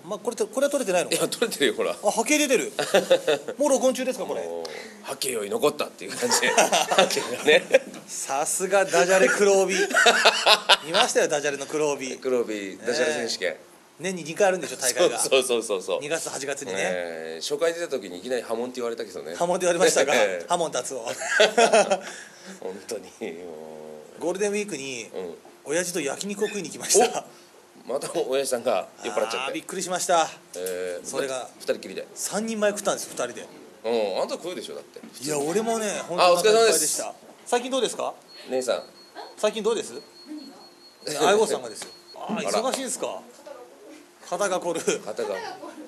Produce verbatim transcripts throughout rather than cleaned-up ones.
まあこれとこれは取れてないのか。 いや取れてるよほら。 あ、波形出てる。もう録音中ですかこれ。 波形より残ったっていう感じで波形がね。 さすがダジャレ黒帯。見ましたよダジャレの黒帯。 黒帯ダジャレ選手権。 年ににかいあるんでしょ大会が。 そうそうそうそう。 にがつはちがつにね。 えー、初回出た時にいきなり波紋って言われたけどね。 波紋って言われましたが、波紋達夫。 本当にゴールデンウィークに、 うん、 親父と焼肉を食いに行きました。 また親父さんが酔っ払っちゃって。 びっくりしました。 えー、 それがふたりきりでさんにんまえ食ったんですふたりで。 うん、あんた食うでしょだって。 いや俺もね本当にお疲れ様です。 最近どうですか姉さん。 最近どうです相棒さんがですよ。ああ忙しいですか。肩が凝る。肩が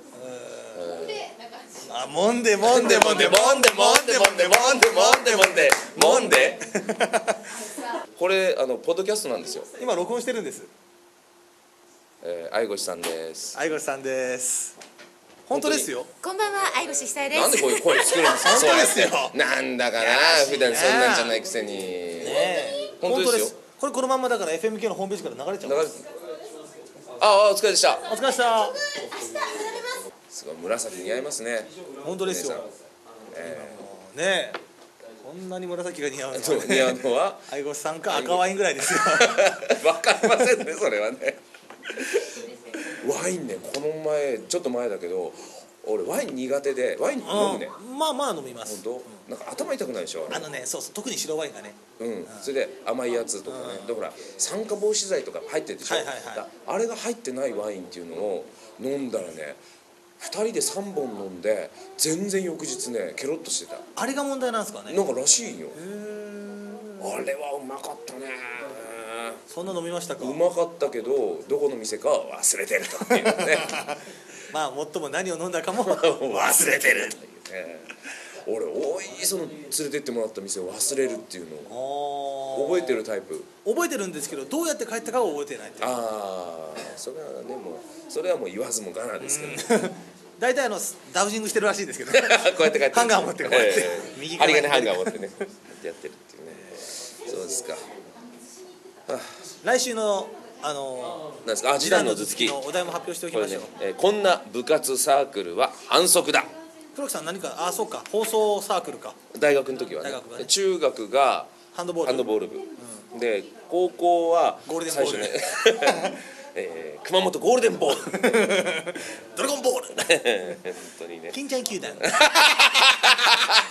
あ、もんでもんでもんでもんでもんでもんでもんでもんでもんでもんでこれあのポッドキャストなんですよ。 今録音してるんです。 えー、相越さんです。 相越さんです。本当ですよ。 こんばんは、相越久江です。 なんでこういう声作るんですか。 本当ですよ。 なんだかな、普段そんなんじゃないくせに。 ね、本当ですよ。これこのままだから エフエムケー のホームページから流れちゃう。 ああ、お疲れでした。 お疲れでした。 すごい紫似合いますね。 本当ですよ。えー、ねえ、こんなに紫が似合うの、ね、 似合うのは相越さんか赤ワインぐらいですよ。 わかりませんねそれはね。ワインね、この前ちょっと前だけど俺ワイン苦手で。ワイン飲むね。 まあまあ飲みます。 本当、なんか頭痛くないでしょ。 あのね、そうそう、特に白ワインがね。 うん、それで甘いやつとかね。だから酸化防止剤とか入ってるでしょ。あれが入ってないワインっていうのを飲んだらね、ふたりでさんぼん飲んで全然翌日ねケロッとしてた。 あれが問題なんですかね。 なんからしいよ。あれはうまかったね。 そんな飲みましたか。 うまかったけどどこの店かは忘れてるというね。 まあもっとも何を飲んだかも忘れてるというね。 俺多いその連れてってもらった店を忘れるっていうのを覚えてるタイプ。 覚えてるんですけどどうやって帰ったかは覚えてないっていう。 ああ、それはね、もうそれはもう言わずもがなですけど、ね、 大体あのダウジングしてるらしいんですけど、 こうやって帰ってハンガー持ってこうやって、えー、右から針金ハンガー持ってねやってるっていうね。そうですか。 はあ、来週のあのー、なんですか、示談の頭突きのお題も発表しておきましょう。 これね、えー、こんな部活サークルは反則だ。 黒木さん何か、あ、そうか、放送サークルか。 大学の時はね、はね、中学がハンドボール、 ハンドボール部、うん、で高校はゴールデンボール、 最初ねえー、熊本ゴールデンボールドラゴンボール本当にね、 金ちゃん球団